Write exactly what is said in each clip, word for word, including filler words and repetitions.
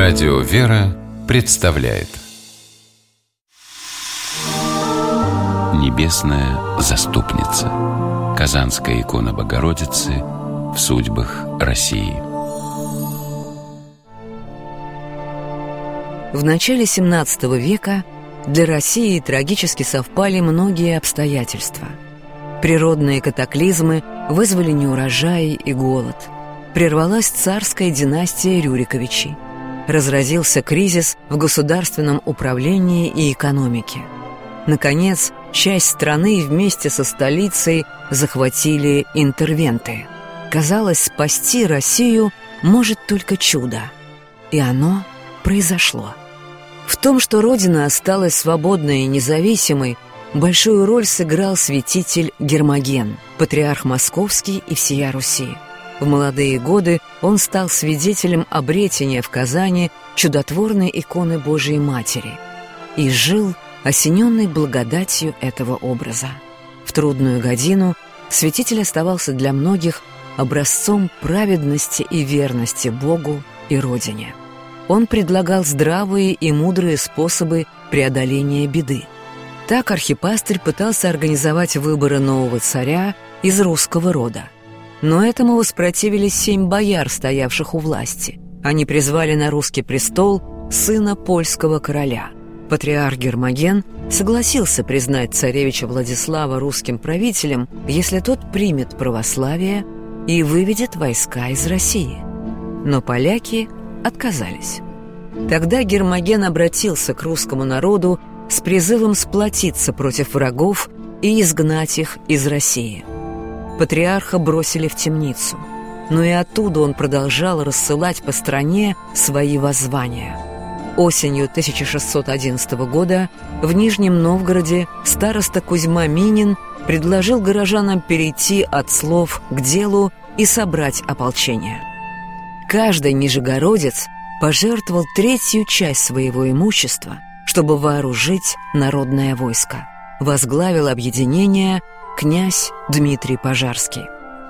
Радио «Вера» представляет Небесная заступница. Казанская икона Богородицы в судьбах России. В начале семнадцатого века для России трагически совпали многие обстоятельства. Природные катаклизмы вызвали неурожаи и голод. Прервалась царская династия Рюриковичей. Разразился кризис в государственном управлении и экономике. Наконец, часть страны вместе со столицей захватили интервенты. Казалось, спасти Россию может только чудо. И оно произошло. В том, что Родина осталась свободной и независимой, большую роль сыграл святитель Гермоген, патриарх Московский и всея Руси. В молодые годы он стал свидетелем обретения в Казани чудотворной иконы Божией Матери и жил, осененный благодатью этого образа. В трудную годину святитель оставался для многих образцом праведности и верности Богу и Родине. Он предлагал здравые и мудрые способы преодоления беды. Так архипастырь пытался организовать выборы нового царя из русского рода. Но этому воспротивились семь бояр, стоявших у власти. Они призвали на русский престол сына польского короля. Патриарх Гермоген согласился признать царевича Владислава русским правителем, если тот примет православие и выведет войска из России. Но поляки отказались. Тогда Гермоген обратился к русскому народу с призывом сплотиться против врагов и изгнать их из России. Патриарха бросили в темницу, но и оттуда он продолжал рассылать по стране свои воззвания. Осенью тысяча шестьсот одиннадцатого года в Нижнем Новгороде староста Кузьма Минин предложил горожанам перейти от слов к делу и собрать ополчение. Каждый нижегородец пожертвовал третью часть своего имущества, чтобы вооружить народное войско. Возглавил объединение князь Дмитрий Пожарский.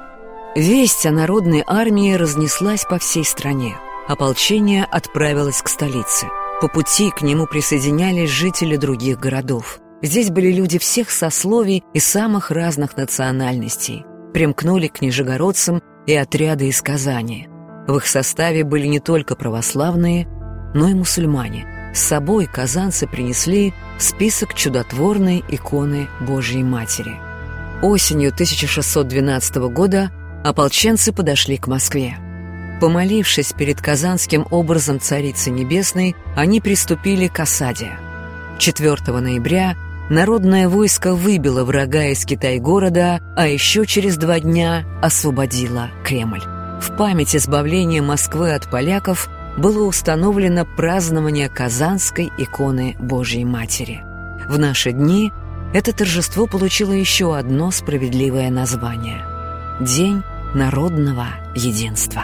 Весть о народной армии разнеслась по всей стране. Ополчение отправилось к столице. По пути к нему присоединялись жители других городов. Здесь были люди всех сословий и самых разных национальностей. Примкнули к нижегородцам и отряды из Казани. В их составе были не только православные, но и мусульмане. С собой казанцы принесли список чудотворной иконы Божией Матери. Осенью тысяча шестьсот двенадцатого года ополченцы подошли к Москве. Помолившись перед казанским образом Царицы Небесной, они приступили к осаде. четвёртого ноября народное войско выбило врага из Китай-города, а еще через два дня освободило Кремль. В память избавления Москвы от поляков было установлено празднование Казанской иконы Божией Матери. В наши дни это торжество получило еще одно справедливое название – День народного единства.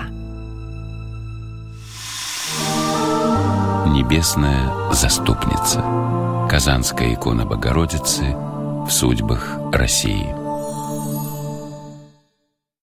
Небесная заступница. Казанская икона Богородицы в судьбах России.